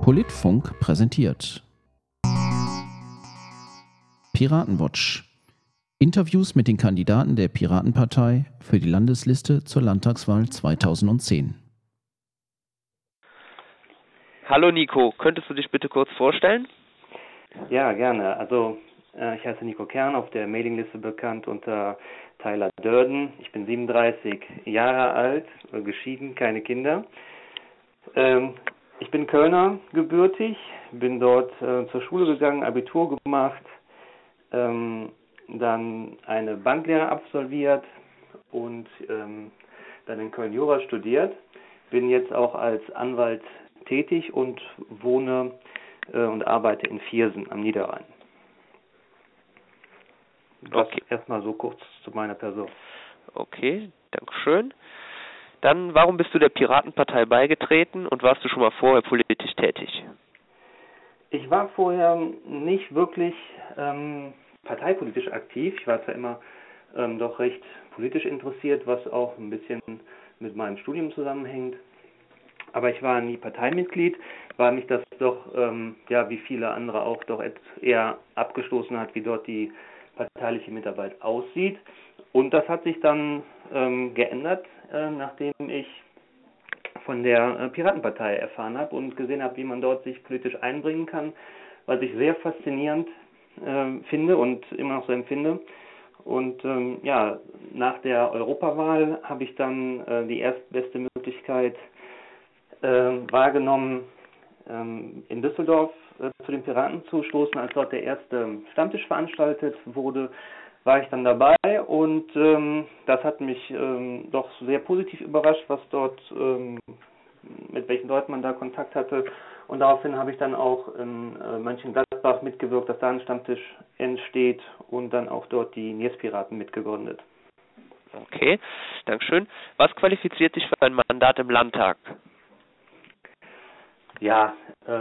Politfunk präsentiert Piratenwatch. Interviews mit den Kandidaten der Piratenpartei für die Landesliste zur Landtagswahl 2010. Hallo Nico, könntest du dich bitte kurz vorstellen? Ja, gerne. Also ich heiße Nico Kern, auf der Mailingliste bekannt unter Tyler Durden. Ich bin 37 Jahre alt, geschieden, keine Kinder. Ich bin Kölner gebürtig, bin dort zur Schule gegangen, Abitur gemacht, dann eine Banklehre absolviert und dann in Köln Jura studiert. Bin jetzt auch als Anwalt tätig und wohne und arbeite in Viersen am Niederrhein. Das erstmal so kurz zu meiner Person. Okay, dankeschön. Dann, warum bist du der Piratenpartei beigetreten und warst du schon mal vorher politisch tätig? Ich war vorher nicht wirklich parteipolitisch aktiv. Ich war zwar immer doch recht politisch interessiert, was auch ein bisschen mit meinem Studium zusammenhängt. Aber ich war nie Parteimitglied, weil mich das doch, wie viele andere auch, doch eher abgestoßen hat, wie dort die parteiliche Mitarbeit aussieht. Und das hat sich dann geändert, nachdem ich von der Piratenpartei erfahren habe und gesehen habe, wie man dort sich politisch einbringen kann, was ich sehr faszinierend finde und immer noch so empfinde. Und nach der Europawahl habe ich dann die erstbeste Möglichkeit wahrgenommen, in Düsseldorf zu den Piraten zu stoßen. Als dort der erste Stammtisch veranstaltet wurde, war ich dann dabei und das hat mich doch sehr positiv überrascht, was dort, mit welchen Leuten man da Kontakt hatte. Und daraufhin habe ich dann auch in Mönchengladbach mitgewirkt, dass da ein Stammtisch entsteht und dann auch dort die Nierspiraten mitgegründet. Okay, dankeschön. Was qualifiziert dich für ein Mandat im Landtag? Ja,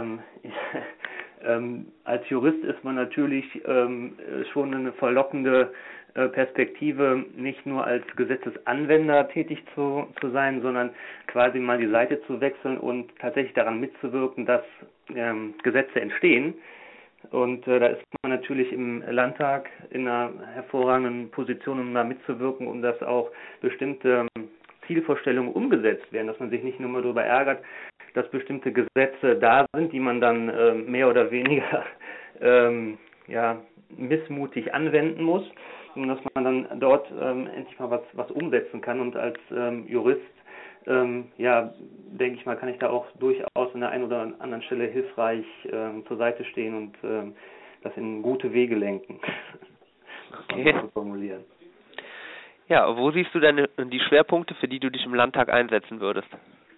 als Jurist ist man natürlich schon eine verlockende Perspektive, nicht nur als Gesetzesanwender tätig zu sein, sondern quasi mal die Seite zu wechseln und tatsächlich daran mitzuwirken, dass Gesetze entstehen. Und da ist man natürlich im Landtag in einer hervorragenden Position, um da mitzuwirken, um dass auch bestimmte Zielvorstellungen umgesetzt werden, dass man sich nicht nur mal darüber ärgert, dass bestimmte Gesetze da sind, die man dann mehr oder weniger missmutig anwenden muss, und dass man dann dort endlich mal was umsetzen kann. Und als Jurist, denke ich mal, kann ich da auch durchaus an der einen oder anderen Stelle hilfreich zur Seite stehen und das in gute Wege lenken. Okay. Zu formulieren. Ja, wo siehst du denn die Schwerpunkte, für die du dich im Landtag einsetzen würdest?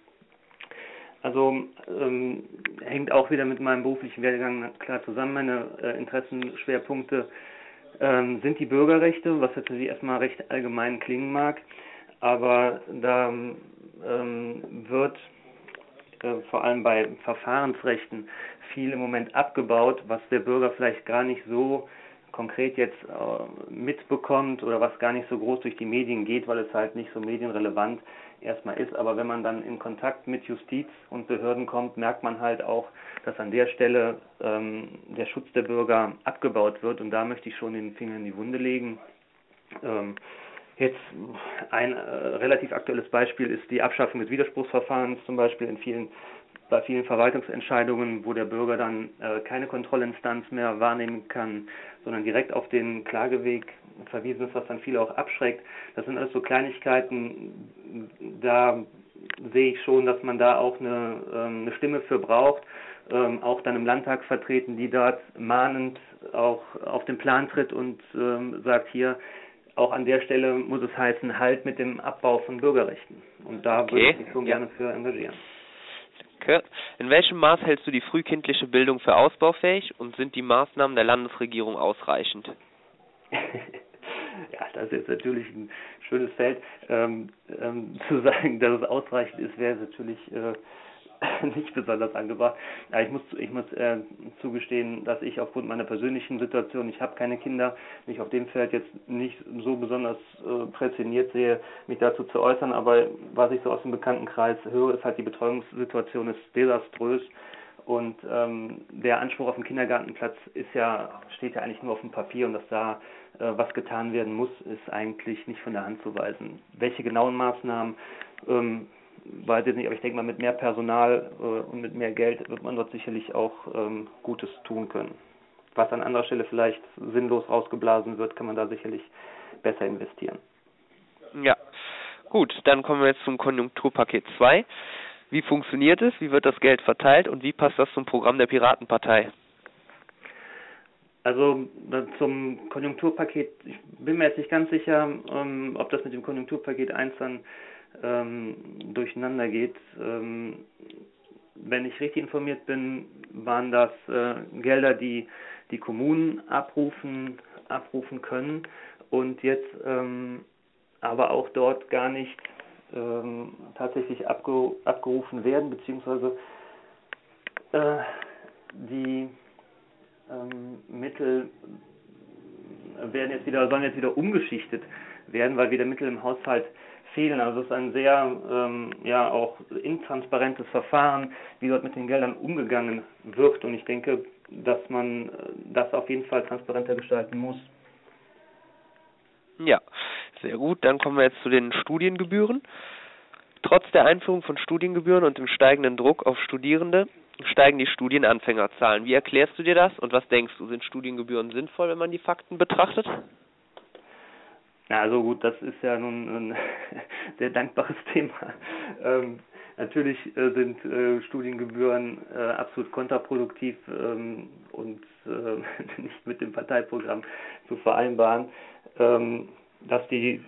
Also hängt auch wieder mit meinem beruflichen Werdegang klar zusammen. Meine Interessenschwerpunkte sind die Bürgerrechte, was jetzt natürlich erstmal recht allgemein klingen mag, aber da wird vor allem bei Verfahrensrechten viel im Moment abgebaut, was der Bürger vielleicht gar nicht so konkret jetzt mitbekommt oder was gar nicht so groß durch die Medien geht, weil es halt nicht so medienrelevant erstmal ist. Aber wenn man dann in Kontakt mit Justiz und Behörden kommt, merkt man halt auch, dass an der Stelle der Schutz der Bürger abgebaut wird. Und da möchte ich schon den Finger in die Wunde legen. Jetzt ein relativ aktuelles Beispiel ist die Abschaffung des Widerspruchsverfahrens, zum Beispiel bei vielen Verwaltungsentscheidungen, wo der Bürger dann keine Kontrollinstanz mehr wahrnehmen kann, sondern direkt auf den Klageweg verwiesen ist, was dann viele auch abschreckt. Das sind alles so Kleinigkeiten, da sehe ich schon, dass man da auch eine Stimme für braucht, auch dann im Landtag vertreten, die dort mahnend auch auf den Plan tritt und sagt, hier, auch an der Stelle muss es heißen, halt mit dem Abbau von Bürgerrechten. Und da würde ich mich schon gerne für engagieren. Okay. In welchem Maß hältst du die frühkindliche Bildung für ausbaufähig und sind die Maßnahmen der Landesregierung ausreichend? Ja, das ist jetzt natürlich ein schönes Feld. Zu sagen, dass es ausreichend ist, wäre natürlich nicht besonders angebracht. Aber ich muss zugestehen, dass ich aufgrund meiner persönlichen Situation, ich habe keine Kinder, mich auf dem Feld jetzt nicht so besonders prädestiniert sehe, mich dazu zu äußern. Aber was ich so aus dem Bekanntenkreis höre, ist halt, die Betreuungssituation ist desaströs. Und der Anspruch auf den Kindergartenplatz steht ja eigentlich nur auf dem Papier, und dass da was getan werden muss, ist eigentlich nicht von der Hand zu weisen. Welche genauen Maßnahmen, weiß ich nicht, aber ich denke mal, mit mehr Personal und mit mehr Geld wird man dort sicherlich auch Gutes tun können. Was an anderer Stelle vielleicht sinnlos rausgeblasen wird, kann man da sicherlich besser investieren. Ja, gut, dann kommen wir jetzt zum Konjunkturpaket 2. Wie funktioniert es, wie wird das Geld verteilt und wie passt das zum Programm der Piratenpartei? Also zum Konjunkturpaket, ich bin mir jetzt nicht ganz sicher, ob das mit dem Konjunkturpaket 1 dann durcheinander geht. Wenn ich richtig informiert bin, waren das Gelder, die die Kommunen abrufen können und jetzt aber auch dort gar nicht tatsächlich abgerufen werden, beziehungsweise die Mittel sollen jetzt wieder umgeschichtet werden, weil wieder Mittel im Haushalt fehlen. Also es ist ein sehr auch intransparentes Verfahren, wie dort mit den Geldern umgegangen wird. Und ich denke, dass man das auf jeden Fall transparenter gestalten muss. Ja, sehr gut. Dann kommen wir jetzt zu den Studiengebühren. Trotz der Einführung von Studiengebühren und dem steigenden Druck auf Studierende steigen die Studienanfängerzahlen. Wie erklärst du dir das und was denkst du, sind Studiengebühren sinnvoll, wenn man die Fakten betrachtet? Na, also gut, das ist ja nun ein sehr dankbares Thema. Natürlich sind Studiengebühren absolut kontraproduktiv und nicht mit dem Parteiprogramm zu vereinbaren. Dass die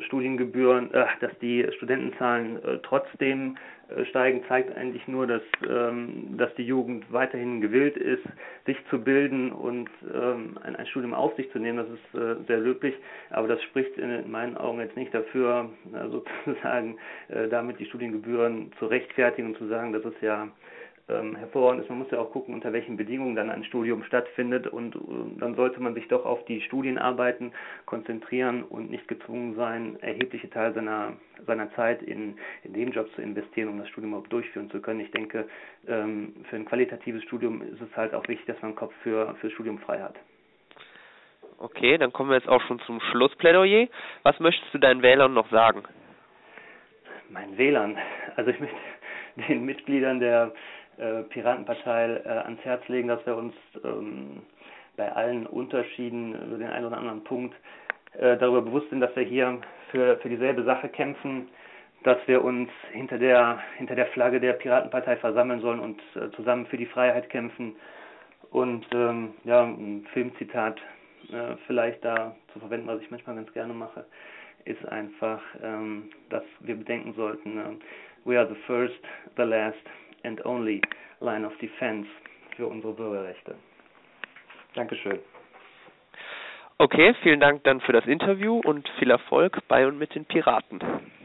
Studentenzahlen trotzdem steigen, zeigt eigentlich nur, dass die Jugend weiterhin gewillt ist, sich zu bilden und ein Studium auf sich zu nehmen. Das ist sehr löblich, aber das spricht in meinen Augen jetzt nicht dafür, sozusagen damit die Studiengebühren zu rechtfertigen und zu sagen, dass es ja hervorragend ist. Man muss ja auch gucken, unter welchen Bedingungen dann ein Studium stattfindet, und dann sollte man sich doch auf die Studienarbeiten konzentrieren und nicht gezwungen sein, erhebliche Teile seiner Zeit in Nebenjobs zu investieren, um das Studium überhaupt durchführen zu können. Ich denke, für ein qualitatives Studium ist es halt auch wichtig, dass man den Kopf für Studium frei hat. Okay, dann kommen wir jetzt auch schon zum Schlussplädoyer. Was möchtest du deinen Wählern noch sagen? Meinen Wählern? Also ich möchte den Mitgliedern der Piratenpartei ans Herz legen, dass wir uns bei allen Unterschieden über den einen oder anderen Punkt darüber bewusst sind, dass wir hier für dieselbe Sache kämpfen, dass wir uns hinter der Flagge der Piratenpartei versammeln sollen und zusammen für die Freiheit kämpfen. Und ein Filmzitat vielleicht da zu verwenden, was ich manchmal ganz gerne mache, ist einfach, dass wir bedenken sollten, we are the first, the last and only line of defense für unsere Bürgerrechte. Dankeschön. Okay, vielen Dank dann für das Interview und viel Erfolg bei und mit den Piraten.